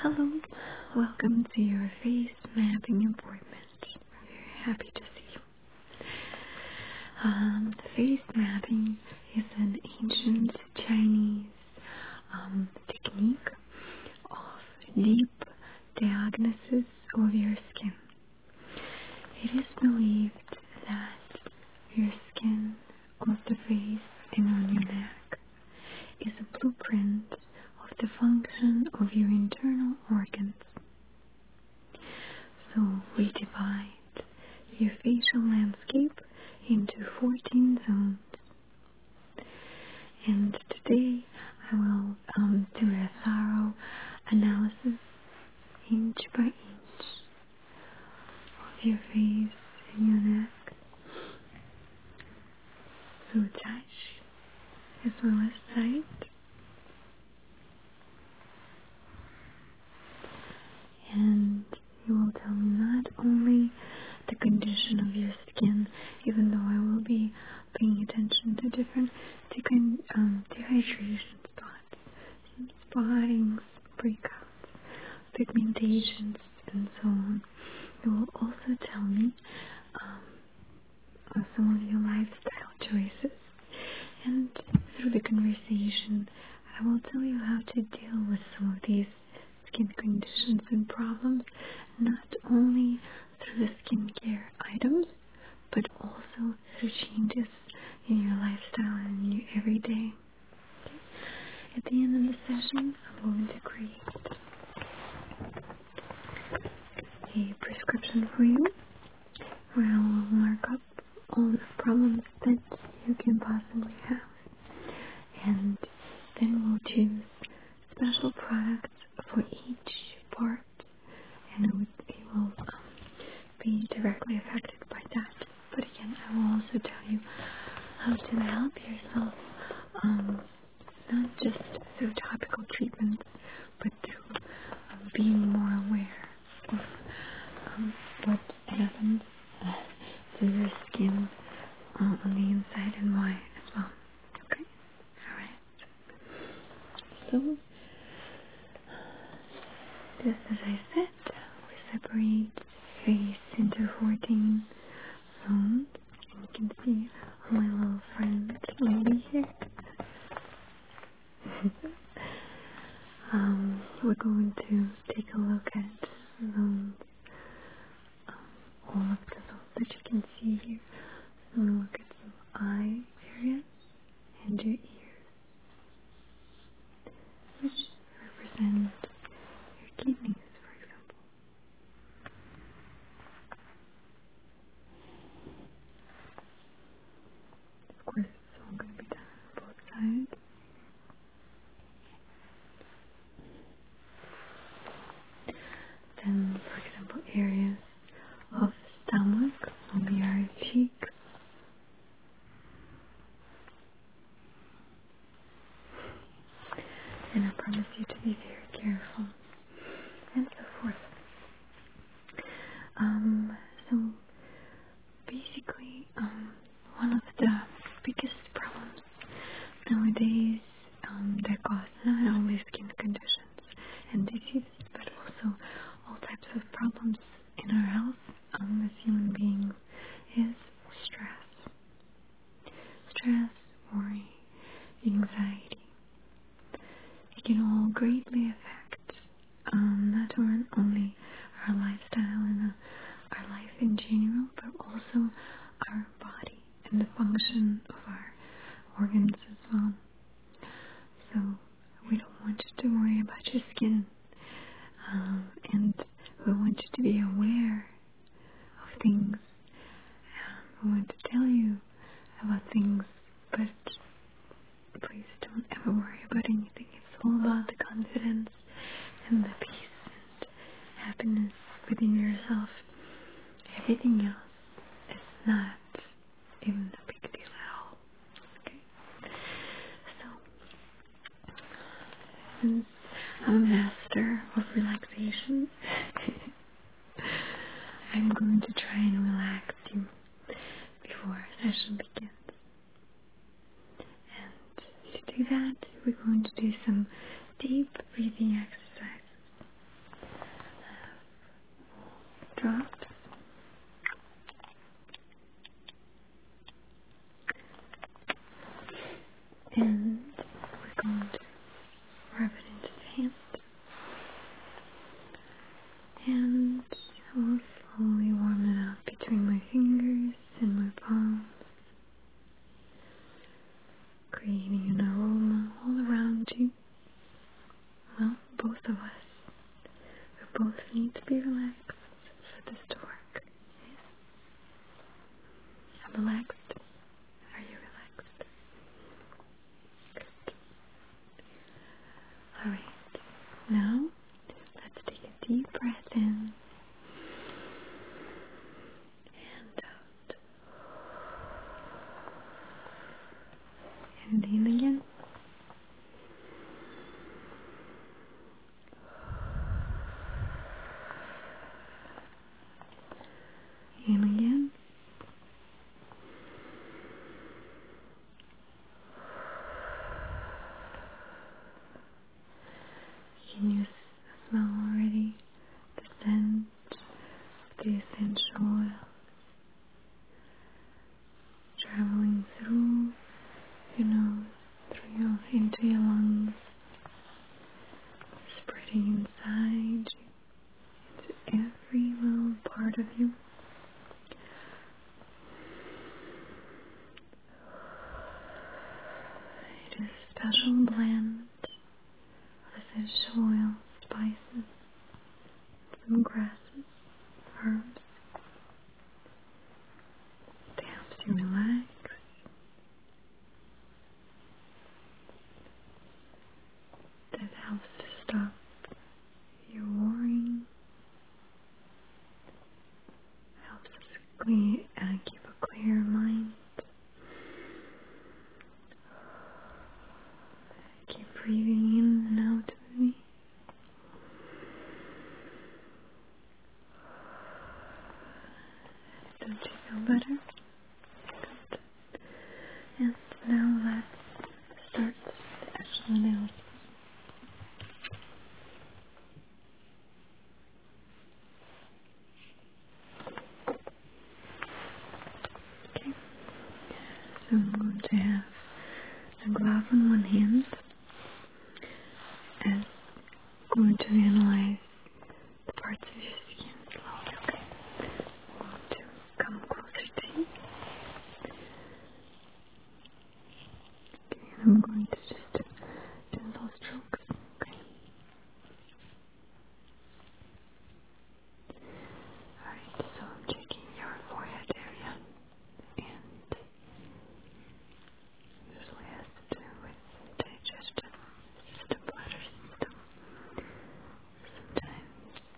Hello, welcome to your face mapping appointment. I'm very happy to see you. Face mapping is an ancient Chinese technique of deep diagnosis of your skin. It is believed that your skin of the face and on your neck is a blueprint of the function of your internal organs. So we divide your facial landscape into 14 zones. And today I will do a thorough analysis inch by inch of your face and your neck, through touch as well as sight. And you will tell me not only the condition of your skin, even though I will be paying attention to different dehydration spots, spottings, breakouts, pigmentations, and so on. You will also tell me some of your lifestyle choices. And through the conversation, I will tell you how to deal with some of these skin conditions and problems, not only through the skincare items, but also through changes in your lifestyle and in your everyday. Okay. At the end of the session, I'm going to create a prescription for you, where I will mark up all the problems that you can possibly have, and then we'll choose special products for each part, and it will be directly affected by that. But again, I will also tell you how to help yourself, not just through topical treatments, but through being more aware of what happens to your skin on the inside and why as well. Okay? Alright. So, just as I said, we separate face into 14 zones, and you can see my little friend lady here. We're going to take a look at zones, all of the zones that you can see here. So we'll look at some eye areas and your ears, which represent your kidneys, for example. Of course, it's all going to be done on both sides. Then, for example, areas of stomach will be our cheeks. And I promise you to be very careful, and so forth. So basically, one of the biggest problems nowadays that cause not only skin conditions and diseases, but also all types of problems in our health as human beings is stress. Stress, worry, anxiety. It can all greatly affect not only our lifestyle and our life in general, but also our body and the function of our organs as well. So we don't want you to worry about your skin, and we want you to be aware of things. We want to tell you about things, but please don't ever worry about anything. It's all about the confidence and the peace and happiness within yourself. Everything else is not even a big deal at all. Okay? So, since I'm a master of relaxation, I'm going to try and relax you before our session begins. And to do that, we're going to do some deep breathing exercises. oils traveling through your nose, into your lungs, spreading inside into every little part of you. It is a special blend of essential oils, spices, some grasses, herbs. It helps you relax. That helps to stop your worrying. Helps us keep a clear mind. Keep breathing in and out with me. Don't you feel better? Good. And now let's start the actual analysis. Okay. So I'm going to have a glove on one hand and I'm going to analyze the parts of your skin slowly, okay? I want to come closer to you. Okay, and I'm going to just do gentle strokes, okay? Alright, so I'm checking your forehead area, and usually has to do with digestion system, bladder system, sometimes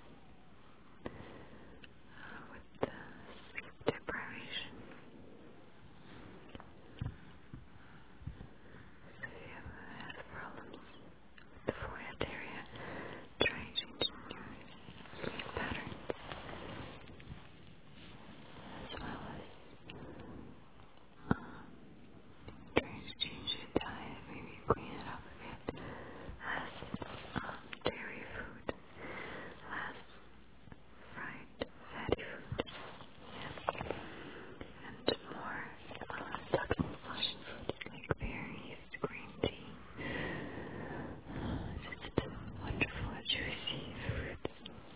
with sleep deprivation. So if you have problems with the forehead area, try changing your sleep patterns, as well as trying to change your diet, maybe clean it up a bit. Less dairy food, less fried fatty food, and more toxin-flushing food like berries, green tea, just wonderful, juicy fruits.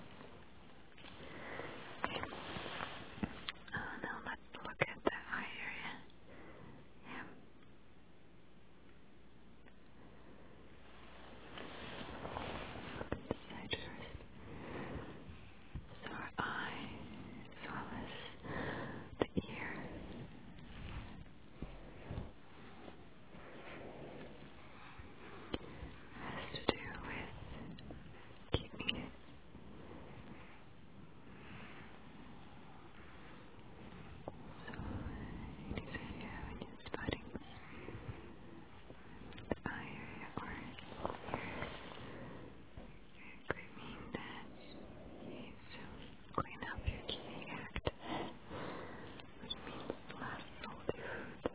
Okay. Now let's look at the eye area. Yeah. Look at the side first. So our eye, as well as the ear. Has to do with keeping it so it is if you have any spottings in the eye area or ears, it could mean that you need to clean up your kidney act, which means less salty food,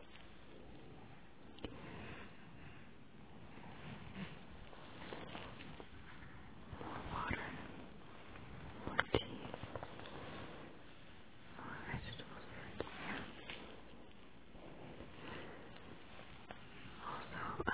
more water, more tea, more vegetables, fruits, yeah. Also,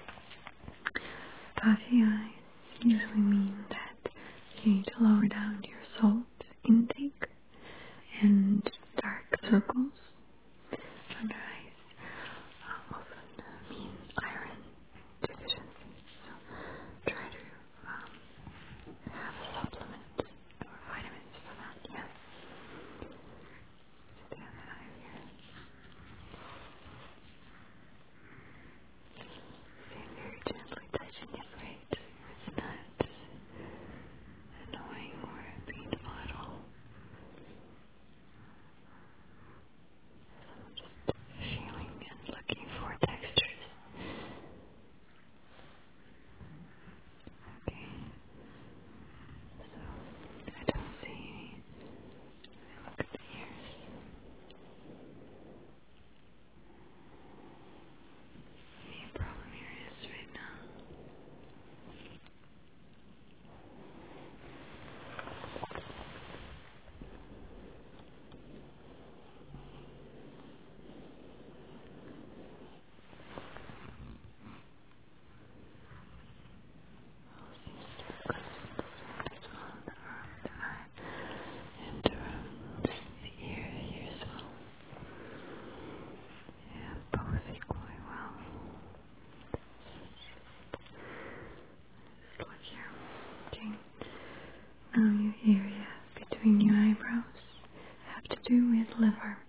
puffy eyes usually mean that you need to lower down your salt intake, and dark circles under eyes often mean iron deficiency. So try to have a supplement or vitamins for that, yeah. So the other eye here. See, very gently touching it, right? It's not annoying or painful at all. liver.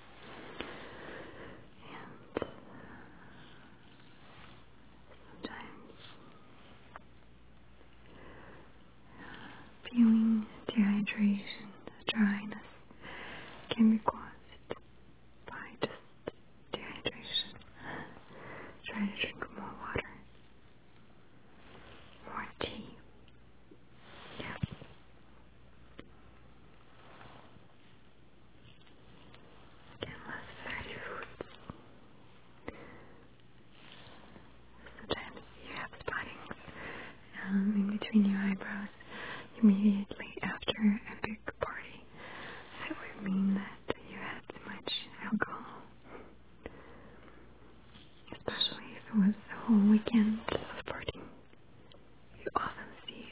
And sometimes feeling dehydration, dryness can be caused by just dehydration. Try to drink more water, more tea. Yeah. Again, less fatty foods. Sometimes you have spottings in between your eyebrows immediately after a big party. That would mean that you had too much alcohol. Especially if it was the whole weekend of partying. You often see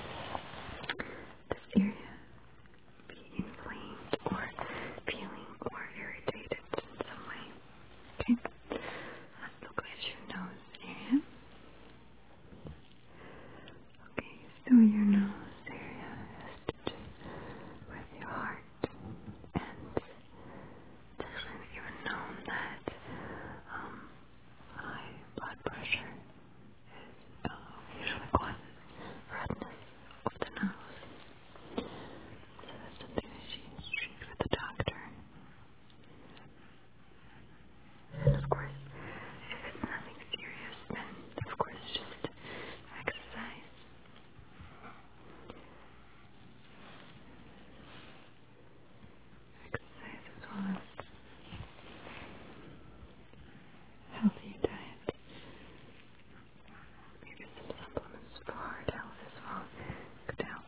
this area be inflamed or feeling or irritated in some way. Okay, let's look at your nose area. Okay, so your nose area has to do with your heart, and it's actually even known that high blood pressure usually causes redness of the nose. So that's something that you treat with the doctor. And of course, if it's nothing serious, then of course just exercise. Exercise as well as healthy diet. Maybe some supplements for heart health as well could help.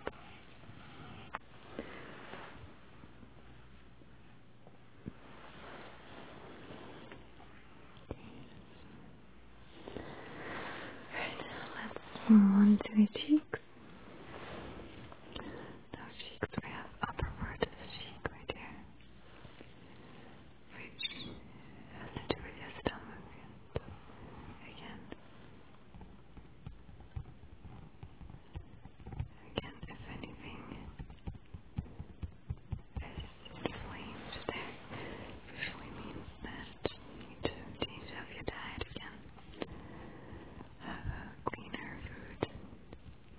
Right, let's move on to the cheeks. Now cheeks, we have upper part of the cheek right here, which has to do with your stomach. Again, if anything is inflamed there, usually means that you need to change up your diet again. Have a cleaner food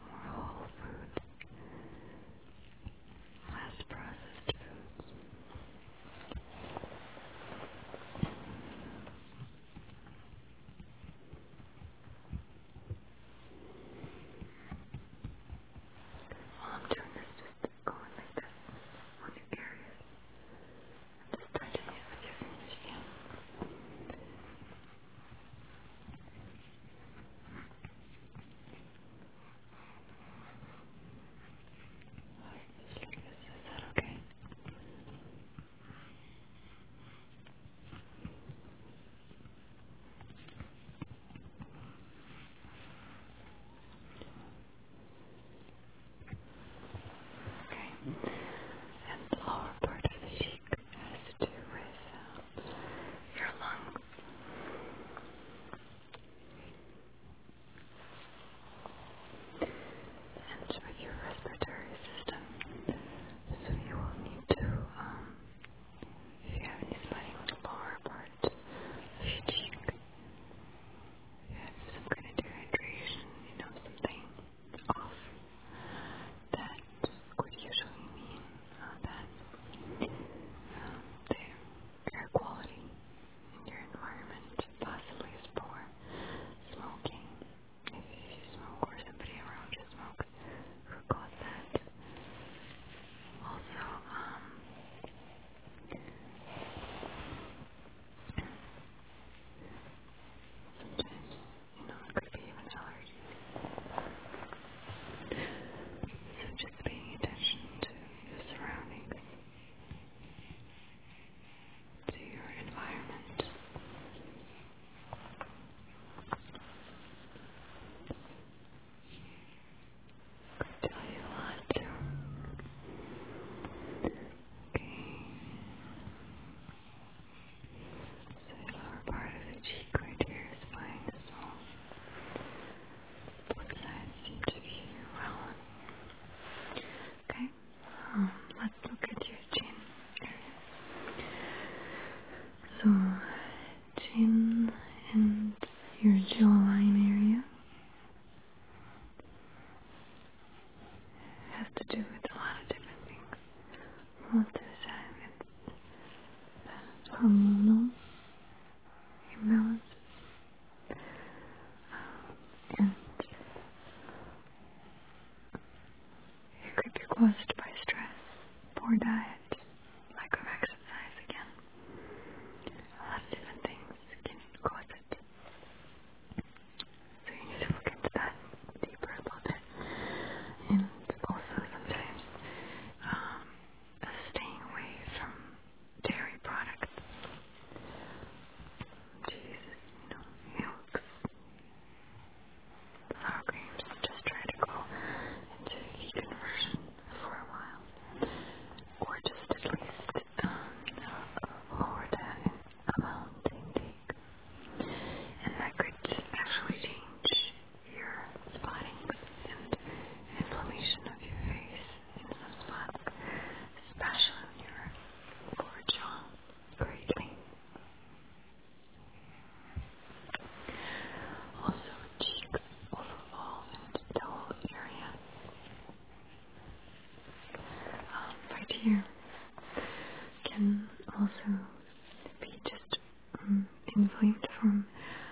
also be just inflamed from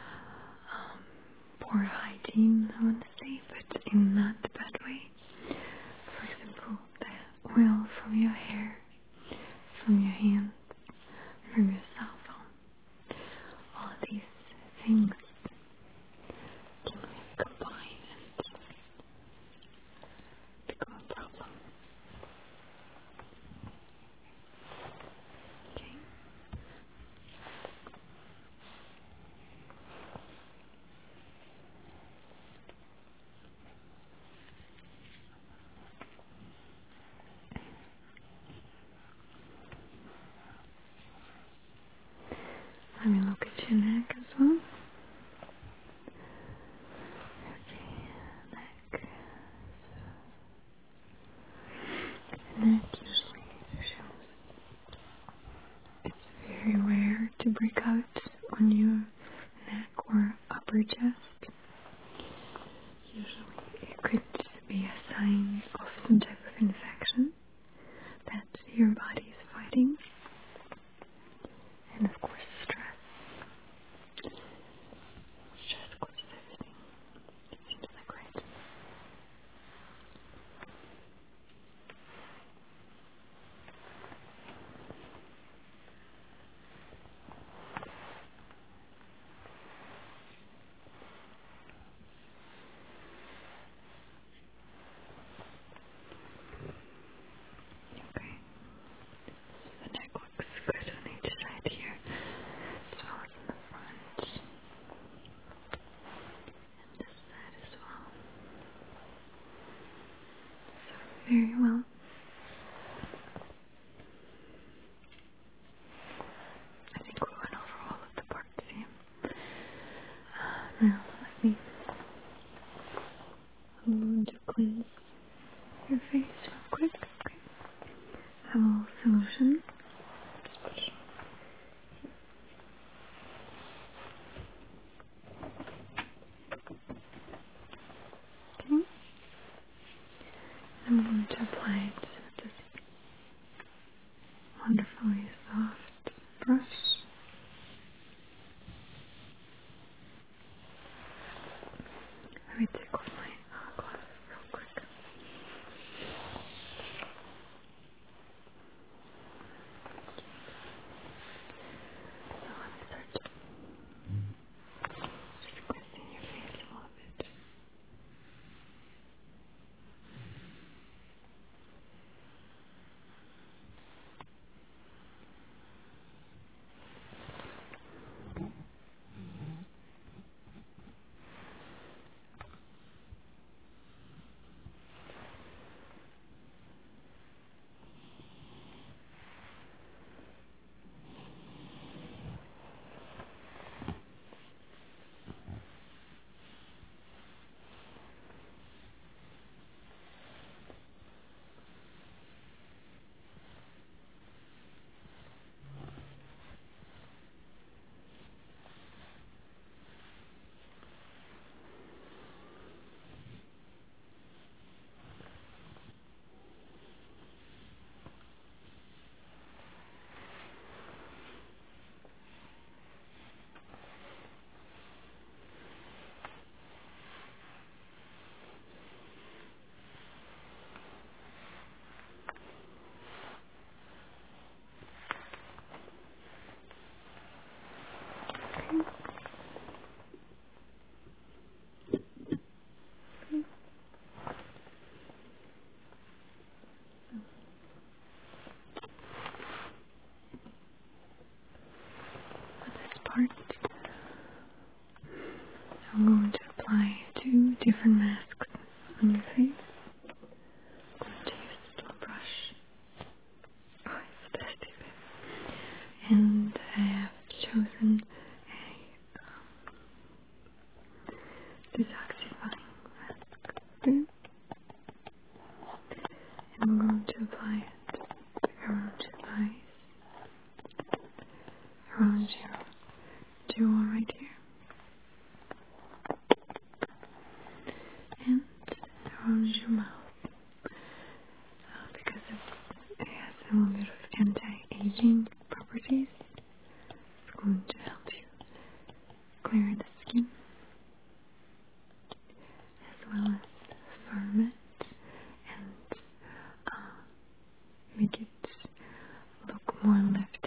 poor hygiene, I want to say, but in not a bad way. For example, the oil from your hair, from your hands, from your cell phone. All of these things can really combine and become a problem. Okay. Let me look at your neck as well. Okay, neck. Neck usually shows. It's very rare to break out on your neck or upper chest. Usually it could be a sign of some type of infection that your body is fighting. And of course stress. Stress causes everything. It seems like, right? Okay. So the neck looks good on each side here, as well as in the front. And this side as well. So very well. I think we went over all of the parts here. Now let me to cleanse your face real quick. Okay. Have a little solution. Okay. I'm going to apply it with this wonderfully soft brush. Let me take off my glasses real quick. So let me start just squeezing your face a little bit. Part. I'm going to apply 2 different masks on your face. I'm going to use this little brush. Oh, it's the best even. And I have chosen a detoxifying mask. Okay? And I'm going to apply it around your eyes, around your jaw right here, and around your mouth, because it has a little bit of anti-aging properties. properties. It's going to help you clear the skin as well as firm it and make it look more lifted.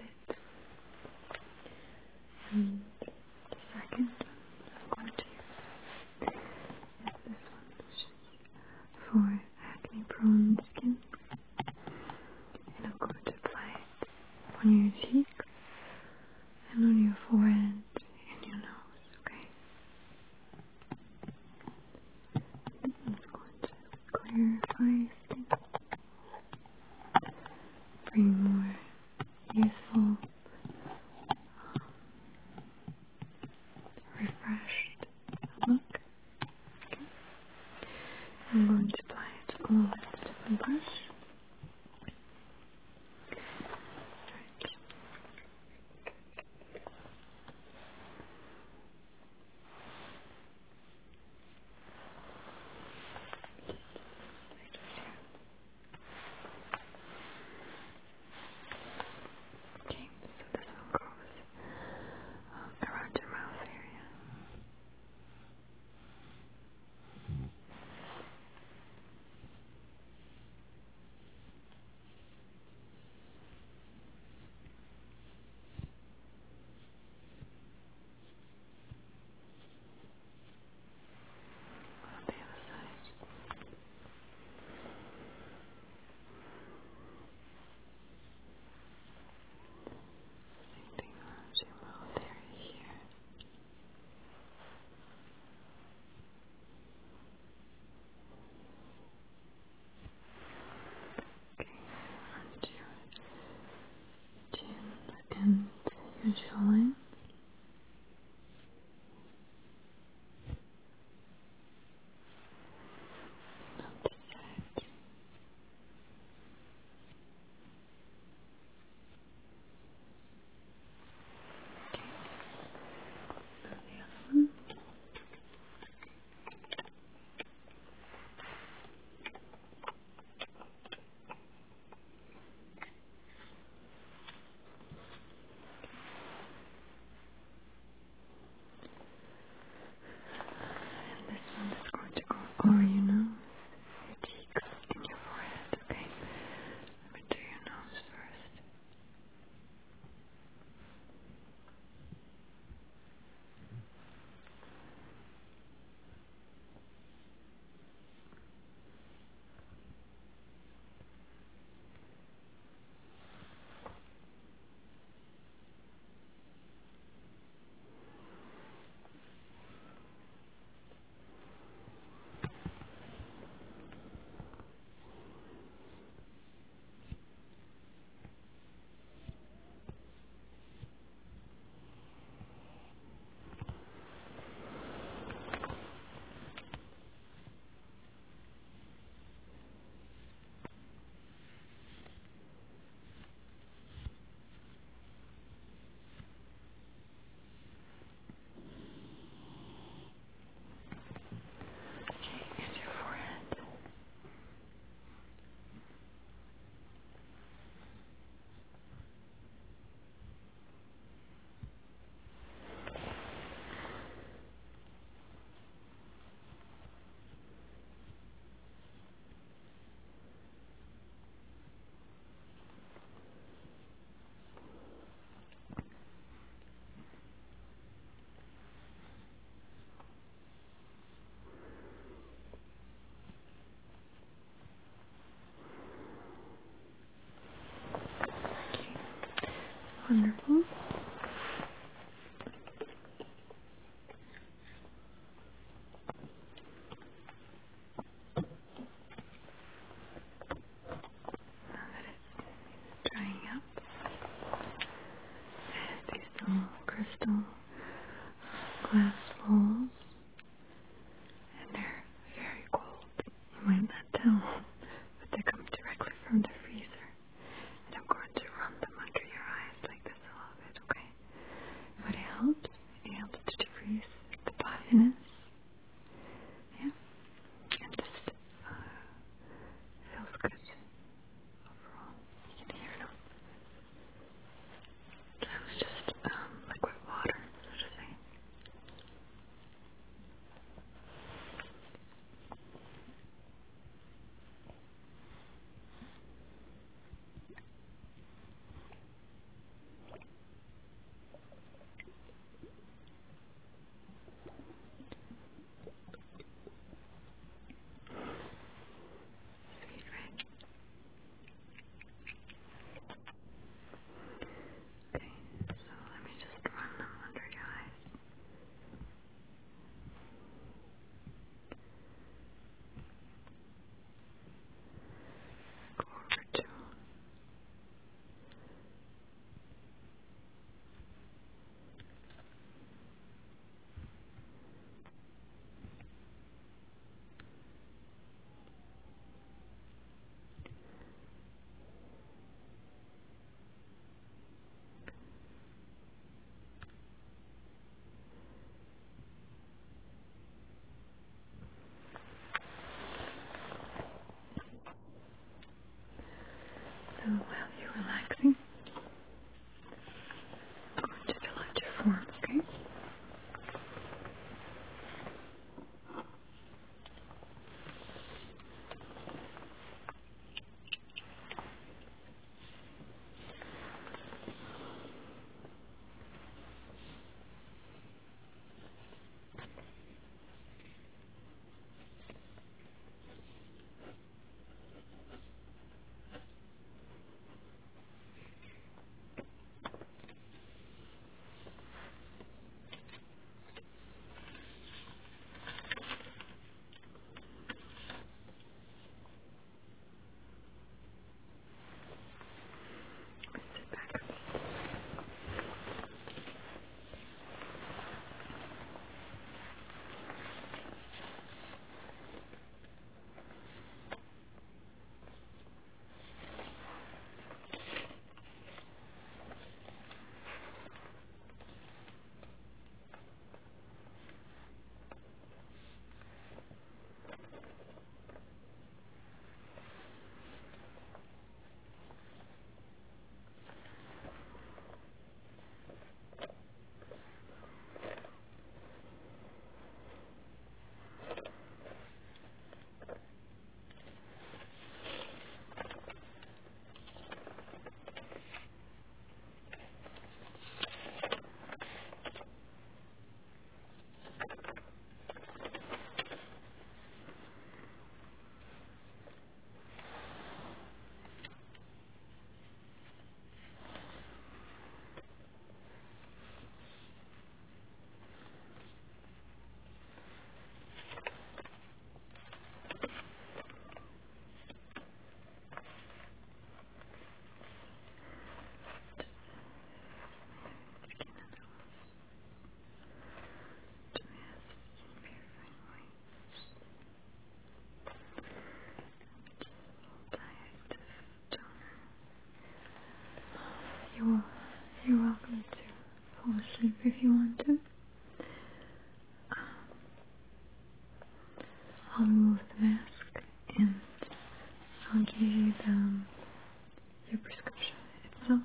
And the second I'm going to use is this one, which is for acne prone skin. And I'm going to apply it on your cheeks and on your forehead and your nose, okay? This one's going to clarify your skin, bring more youthful, refreshed look. Okay. I'm going to apply it all with a different brush. Right. Okay, so this one goes around your mouth area. On the other side. Same thing around your mouth area here. Okay, around your chin and your jawline. On this side. Okay, now the other one. And this one is going to go over your nose, your cheeks, and your forehead, okay? Let me do your nose first. Okay, and your forehead. Wonderful. Now that it's drying up, I have these little crystal glass bowls, and they're very cold. You might not tell, but they come directly from the freezer. And I'm going to run them under your eyes like this a little bit, okay? What it helps to decrease the puffiness. Yeah? And just feels good overall. You can hear them. to fall asleep if you want to. I'll remove the mask and I'll give you your prescription itself.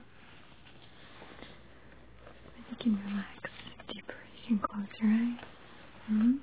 And you can relax deeper. You can close your eyes.